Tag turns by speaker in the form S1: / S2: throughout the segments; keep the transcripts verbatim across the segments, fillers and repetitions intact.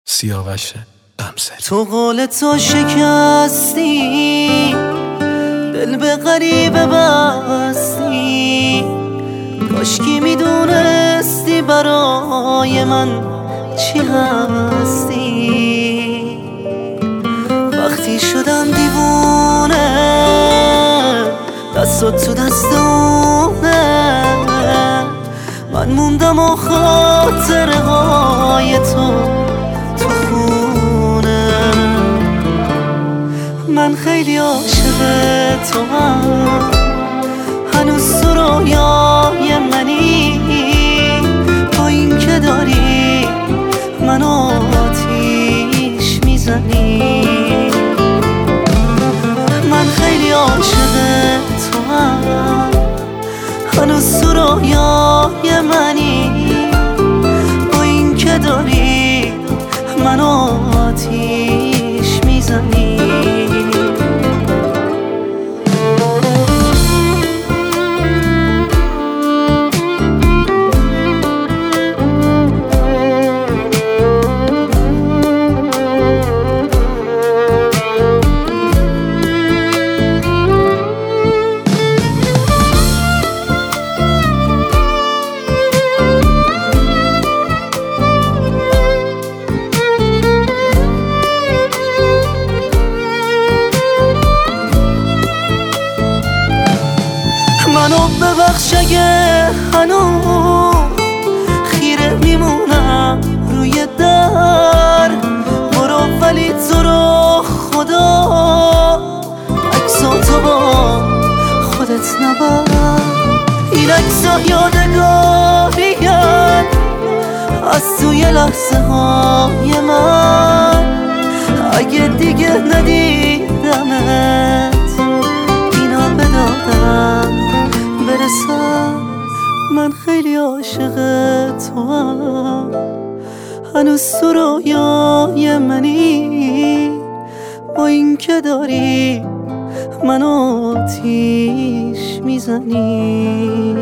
S1: سیاوش غمزه.
S2: تو قول تو شکستی، دل به غریبه بستی. کاشکی میدونستی برای من چی هستی. وقتی شدم دیوونه دستت تو دستونه، من موندم و خاطره های تو تو خونه. من خیلی عاشق تو هم، هنوز تو رویای منی. با این که داری من آتیش میزنی. من خیلی عاشق تو هم، هنوز تو رویای منی. با این که داری من آتیش میزنی. منو ببخش اگه هنوز خیره میمونم روی در. برو ولی تو رو خدا عکساتو با خودت نبر. این عکسا یادگاری‌ان از توی لحظه های من. اگه دیگه ندیدمت اینا بدادم برسم. من خیلی عاشق تو هم، هنوز تو رویای منی. با این که داری من آتیش میزنی.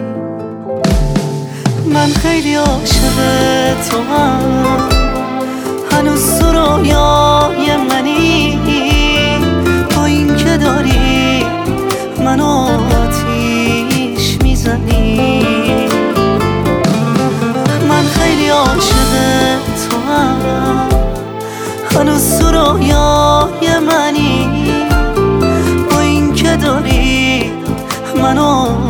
S2: من خیلی عاشق تو هم، هنوز تو رویای منی. با این که داری من آتیش میزنی. من خیلی عاشق تو هم، هنوز تو رویای منی. با این که داری من